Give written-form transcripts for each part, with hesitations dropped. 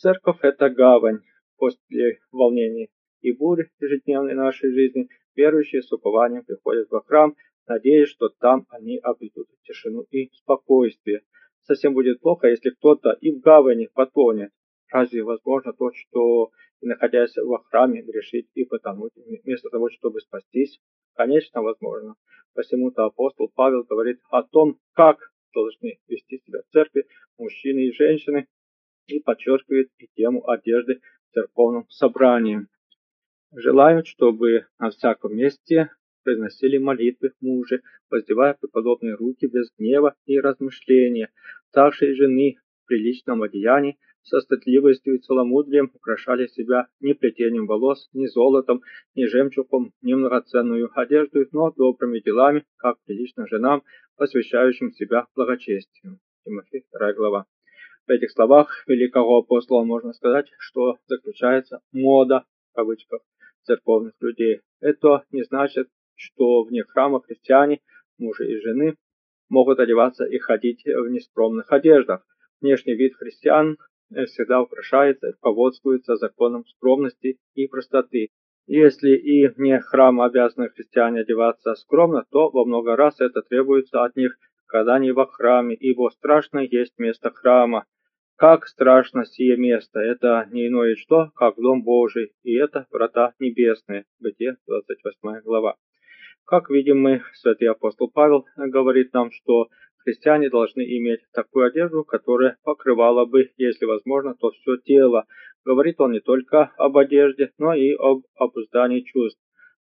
Церковь – это гавань после волнений и бурь ежедневной нашей жизни. Верующие с упованием приходят во храм, надеясь, что там они обретут тишину и спокойствие. Совсем будет плохо, если кто-то и в гавани потонет. Разве возможно то, что, находясь во храме, грешить и потонуть, вместо того, чтобы спастись? Конечно, возможно. Посему-то апостол Павел говорит о том, как должны вести себя в церкви мужчины и женщины, и подчеркивает и тему одежды в церковном собрании. Желают, чтобы на всяком месте произносили молитвы мужи, воздевая преподобные руки без гнева и размышления. Также и жены в приличном одеянии со стыдливостью и целомудрием украшали себя не плетением волос, ни золотом, ни жемчугом, ни многоценную одежду, но добрыми делами, как прилично женам, посвящающим себя благочестию. Тимофей, 2 глава. В этих словах великого апостола можно сказать, что заключается мода, в кавычках, церковных людей. Это не значит, что вне храма христиане, мужи и жены, могут одеваться и ходить в нескромных одеждах. Внешний вид христиан всегда украшается и руководствуется законом скромности и простоты. Если и вне храма обязаны христиане одеваться скромно, то во много раз это требуется от них, когда они во храме, ибо страшно есть место храма. Как страшно сие место! Это не иное что, как дом Божий, и это врата небесные. Бытие, 28 глава. Как видим мы, святый апостол Павел говорит нам, что христиане должны иметь такую одежду, которая покрывала бы, если возможно, то все тело. Говорит он не только об одежде, но и об обуздании чувств.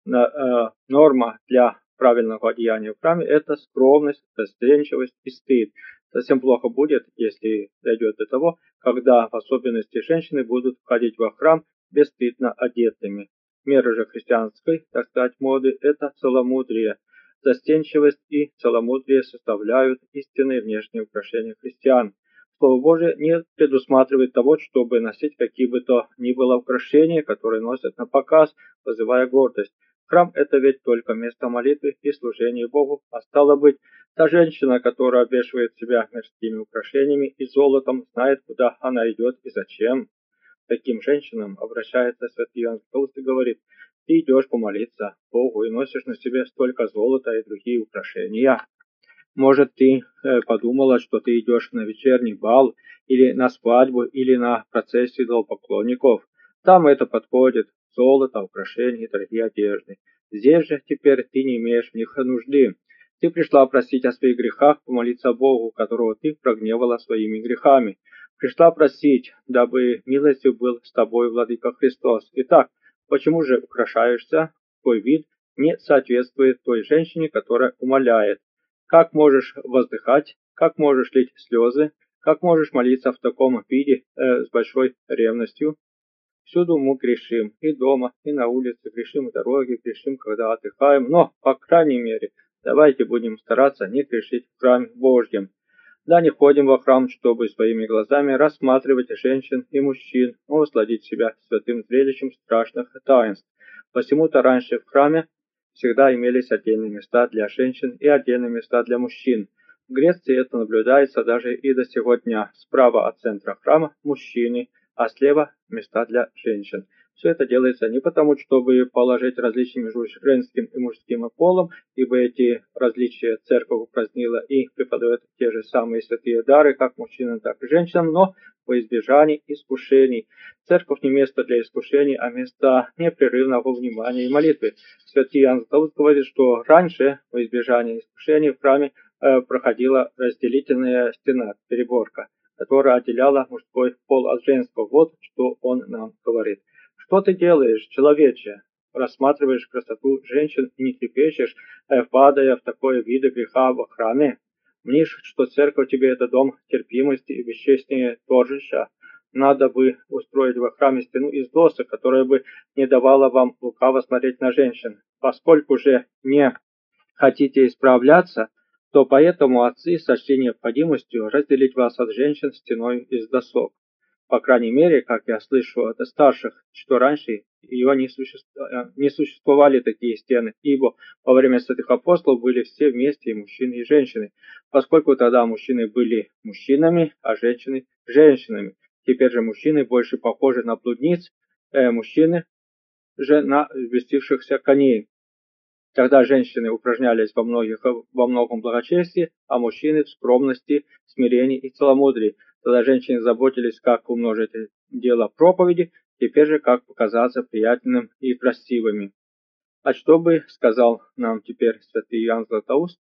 Норма для правильного одеяния в храме – это скромность, застенчивость и стыд. Совсем плохо будет, если дойдет до того, когда в особенности женщины будут входить во храм бесстыдно одетыми. Мера же христианской, так сказать, моды – это целомудрие. Застенчивость и целомудрие составляют истинные внешние украшения христиан. Слово Божие не предусматривает того, чтобы носить какие бы то ни было украшения, которые носят на показ, вызывая гордость. Храм – это ведь только место молитвы и служения Богу, а стало быть, та женщина, которая обвешивает себя мирскими украшениями и золотом, знает, куда она идет и зачем. К таким женщинам обращается святый Иоанн Златоуст и говорит: ты идешь помолиться Богу и носишь на себе столько золота и другие украшения. Может, ты подумала, что ты идешь на вечерний бал, или на свадьбу, или на процессию идолопоклонников. Там это подходит: золото, украшения и дорогие одежды. Здесь же теперь ты не имеешь в них нужды. Ты пришла просить о своих грехах, помолиться Богу, которого ты прогневала своими грехами. Пришла просить, дабы милостью был с тобой Владыка Христос. Итак, почему же украшаешься? Твой вид не соответствует той женщине, которая умоляет. Как можешь воздыхать, как можешь лить слезы, как можешь молиться в таком виде с большой ревностью? Всюду мы грешим, и дома, и на улице, грешим в дороге, грешим, когда отдыхаем, но, по крайней мере, давайте будем стараться не грешить в храме Божьем. Да, не ходим во храм, чтобы своими глазами рассматривать женщин и мужчин, но усладить себя святым зрелищем страшных таинств. Посему-то раньше в храме всегда имелись отдельные места для женщин и отдельные места для мужчин. В Греции это наблюдается даже и до сего дня. Справа от центра храма мужчины, а слева места для женщин. Все это делается не потому, чтобы положить различия между женским и мужским полом, ибо эти различия церковь упразднила и преподает те же самые святые дары, как мужчинам, так и женщинам, но во избежание искушений. Церковь не место для искушений, а место непрерывного внимания и молитвы. Святый Иоанн Златоуст говорит, что раньше во избежание искушений в храме проходила разделительная стена, переборка, которая отделяла мужской пол от женского. Вот что он нам говорит. Что ты делаешь, человече? Рассматриваешь красоту женщин и не трепещешь, падая в такое виды греха во храме? Мнишь, что церковь тебе это дом терпимости и бесчестнее торжища? Надо бы устроить во храме стену из досок, которая бы не давала вам лукаво смотреть на женщин. Поскольку же не хотите исправляться, то поэтому отцы сочли необходимостью разделить вас от женщин стеной из досок. По крайней мере, как я слышу от старших, что раньше ее не существовали такие стены, ибо во время святых апостолов были все вместе, и мужчины, и женщины, поскольку тогда мужчины были мужчинами, а женщины – женщинами. Теперь же мужчины больше похожи на блудниц, мужчины же на взбесившихся коней. Тогда женщины упражнялись во многом благочестии, а мужчины в скромности, смирении и целомудрии. Тогда женщины заботились, как умножить дело проповеди, теперь же как показаться приятным и красивыми. А что бы сказал нам теперь святый Иоанн Златоуст?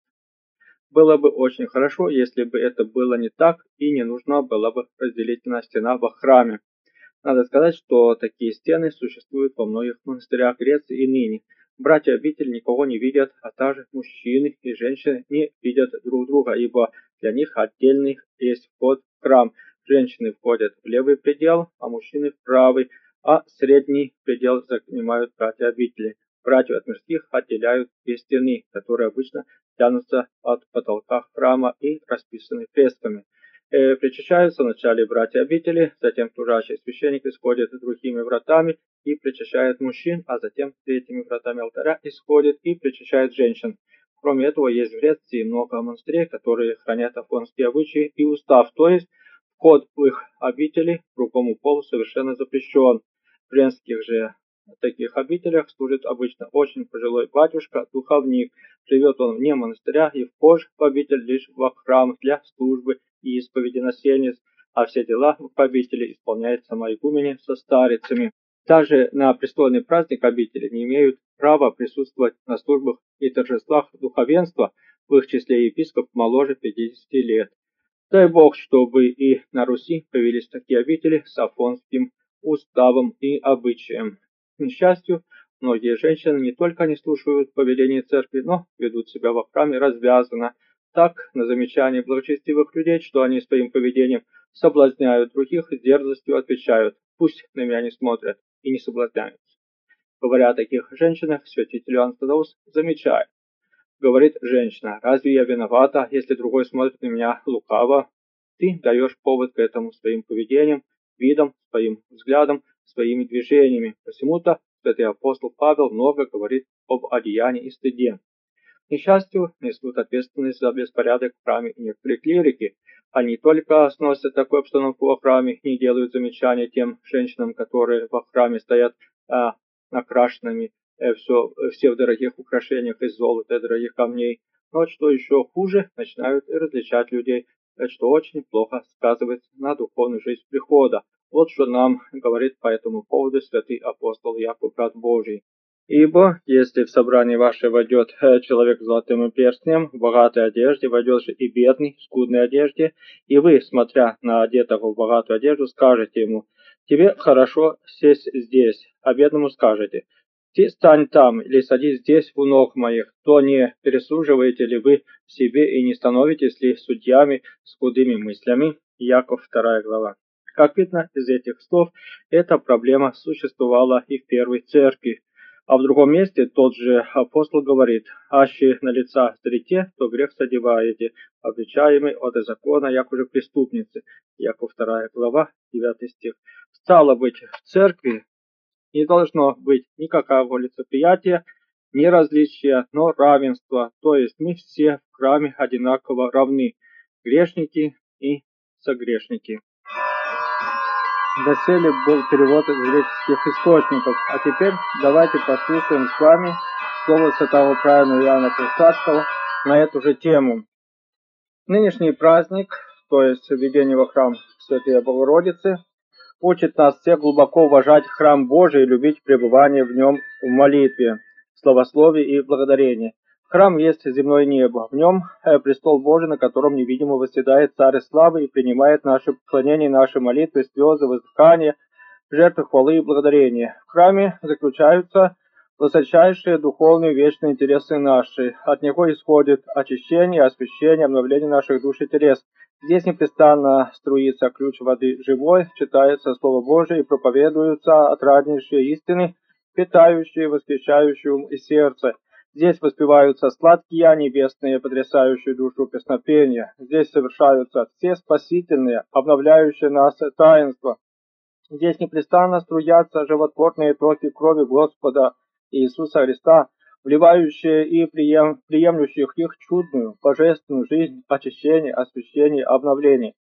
Было бы очень хорошо, если бы это было не так и не нужна была бы разделительная стена во храме. Надо сказать, что такие стены существуют во многих монастырях Греции и ныне. Братья обители никого не видят, а также мужчины и женщины не видят друг друга, ибо для них отдельный есть вход в храм. Женщины входят в левый предел, а мужчины в правый, а средний предел занимают братья обители. Братьев от мирских отделяют две стены, которые обычно тянутся от потолка храма и расписаны фресками. Причащаются вначале братья обители, затем служащий священник исходит другими вратами и причащает мужчин, а затем третьими вратами алтаря исходит и причащает женщин. Кроме этого, есть в Греции много монастырей, которые хранят афонские обычаи и устав, то есть вход в их обители другому полу совершенно запрещен. В женских же таких обителях служит обычно очень пожилой батюшка, духовник. Живет он вне монастыря и вхож в обитель лишь во храм для службы и исповеди насельниц, а все дела в обители исполняет сама игуменя со старицами. Также на престольный праздник обители не имеют права присутствовать на службах и торжествах духовенства, в их числе епископ моложе 50 лет. Дай Бог, чтобы и на Руси появились такие обители с афонским уставом и обычаем. К несчастью, многие женщины не только не слушают повелений церкви, но ведут себя во храме развязанно, так на замечание благочестивых людей, что они своим поведением соблазняют других, с дерзостью отвечают: пусть на меня не смотрят и не соблазняются. Говоря о таких женщинах, святитель Иоанн Златоуст замечает: говорит женщина: разве я виновата, если другой смотрит на меня лукаво? Ты даешь повод к этому своим поведением, видом, своим взглядом, своими движениями. Посему-то святый апостол Павел много говорит об одеянии и стыде. К несчастью, несут ответственность за беспорядок в храме и некоторые клирики. Они только сносят такую обстановку во храме, не делают замечания тем женщинам, которые во храме стоят накрашенными, все в дорогих украшениях из золота и дорогих камней. Но что еще хуже, начинают и различать людей, что очень плохо сказывается на духовную жизнь прихода. Вот что нам говорит по этому поводу святый апостол Яков, брат Божий. Ибо, если в собрании ваше войдет человек с золотым перстнем, в богатой одежде, войдет же и бедный, в скудной одежде, и вы, смотря на одетого в богатую одежду, скажете ему: тебе хорошо сесть здесь, а бедному скажете: ты стань там или садись здесь у ног моих, то не переслуживаете ли вы себе и не становитесь ли судьями с худыми мыслями? Яков 2 глава. Как видно из этих слов, эта проблема существовала и в первой церкви. А в другом месте тот же апостол говорит: аще на лица зрите, то грех содеваете, обличаемый от закона, як уже преступницы. Яков 2 глава, 9 стих. Стало быть, в церкви не должно быть никакого лицеприятия, ни различия, но равенства, то есть мы все в храме одинаково равны, грешники и согрешники. Доселе был перевод из греческих источников, а теперь давайте послушаем с вами слово святого праведного Иоанна Кронштадтского на эту же тему. Нынешний праздник, то есть введение во храм Святой Богородицы, учит нас всех глубоко уважать храм Божий и любить пребывание в нем в молитве, славословии и благодарении. Храм есть земное небо, в нем престол Божий, на котором невидимо восседает Царь славы и принимает наши поклонения, наши молитвы, слезы, воздыхания, жертвы хвалы и благодарения. В храме заключаются высочайшие духовные вечные интересы наши. От него исходит очищение, освящение, обновление наших душ и телес. Здесь непрестанно струится ключ воды живой, читается Слово Божие и проповедуются отраднейшие истины, питающие, восхищающие ум и сердце. Здесь воспеваются сладкие небесные, потрясающие душу песнопения. Здесь совершаются все спасительные, обновляющие нас таинства. Здесь непрестанно струятся животворные токи крови Господа Иисуса Христа, вливающие и приемлющих их чудную, божественную жизнь, очищение, освящение, обновление.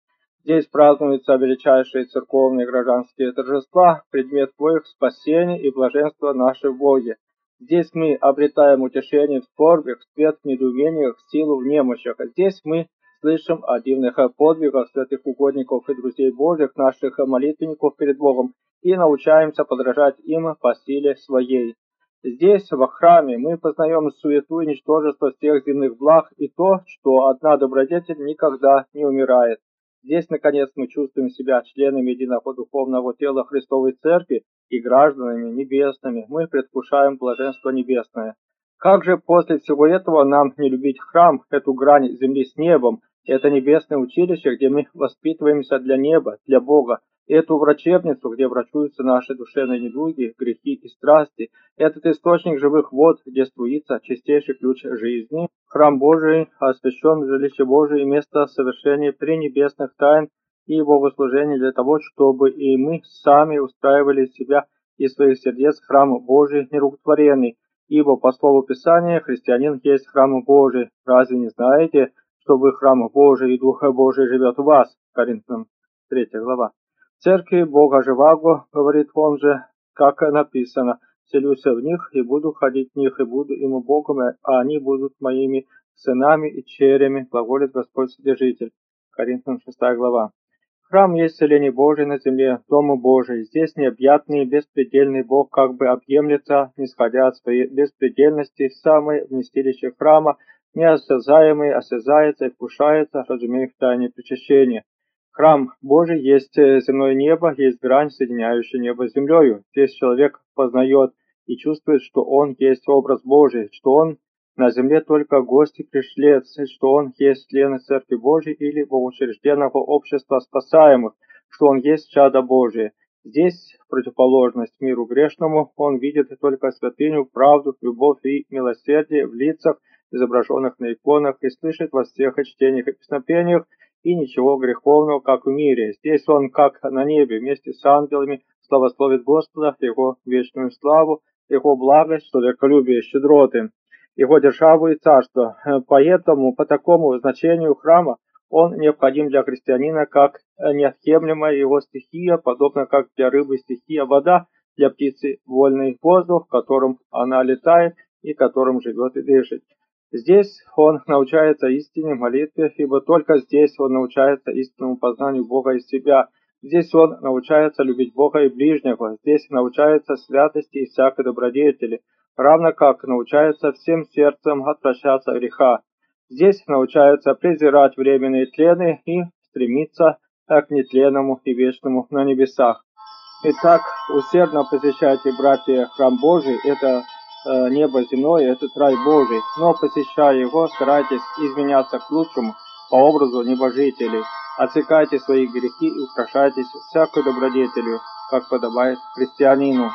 Здесь празднуются величайшие церковные и гражданские торжества, предмет коих спасение и блаженство наши в Боге. Здесь мы обретаем утешение в скорбях, свет в недоумениях, силу в немощах. Здесь мы слышим о дивных подвигах святых угодников и друзей Божьих, наших молитвенников перед Богом, и научаемся подражать им по силе своей. Здесь, во храме, мы познаем суету и ничтожество всех земных благ и то, что одна добродетель никогда не умирает. Здесь, наконец, мы чувствуем себя членами единого духовного тела Христовой Церкви и гражданами небесными. Мы предвкушаем блаженство небесное. Как же после всего этого нам не любить храм, эту грань земли с небом, это небесное училище, где мы воспитываемся для неба, для Бога, эту врачебницу, где врачуются наши душевные недуги, грехи и страсти, этот источник живых вод, где струится чистейший ключ жизни, храм Божий, освящен жилище Божие и место совершения пренебесных тайн и богослужений для того, чтобы и мы сами устраивали себя и своих сердец храм Божий нерукотворенный, ибо по слову Писания христианин есть храм Божий. Разве не знаете, что вы храм Божий и Духа Божий живет в вас? Коринфянам 3 глава. В церкви Бога живаго, говорит он же, как написано, «Селюся в них, и буду ходить в них, и буду ему Богом, а они будут моими сынами и черями», глаголит Господь Вседержитель. Коринфянам 6 глава. Храм есть селение Божие на земле, Дом Божий. Здесь необъятный, беспредельный Бог как бы объемлется, нисходя от своей беспредельности в самое вместилище храма, неосязаемый осязается и вкушается, разумея в тайне причащения. Храм Божий есть земное небо, есть грань, соединяющая небо с землею. Здесь человек познает и чувствует, что он есть образ Божий, что он на земле только гость и пришлец, что он есть член Церкви Божией или богоучрежденного общества спасаемых, что он есть чадо Божие. Здесь, в противоположность миру грешному, он видит только святыню, правду, любовь и милосердие в лицах, изображенных на иконах, и слышит во всех чтениях и песнопениях, и ничего греховного, как в мире. Здесь он, как на небе, вместе с ангелами, славословит Господа, Его вечную славу, Его благость, человеколюбие, щедроты, Его державу и царство. Поэтому, по такому значению храма, он необходим для христианина как неотъемлемая его стихия, подобно как для рыбы стихия вода, для птицы вольный воздух, в котором она летает и которым живет и дышит. Здесь он научается истине, молитве, ибо только здесь он научается истинному познанию Бога и себя. Здесь он научается любить Бога и ближнего, здесь научается святости и всякой добродетели, равно как научается всем сердцем отвращаться от греха. Здесь научаются презирать временные тлены и стремиться к нетленному и вечному на небесах. Итак, усердно посещайте, братья, храм Божий, это небо земное, это рай Божий, но посещая его, старайтесь изменяться к лучшему по образу небожителей. Отсекайте свои грехи и украшайтесь всякой добродетелью, как подобает христианину.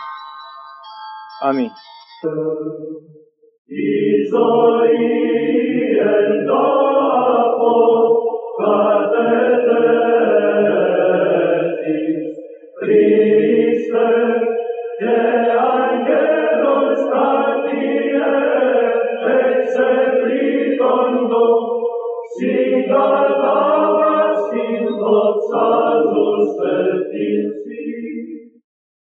Аминь. Sin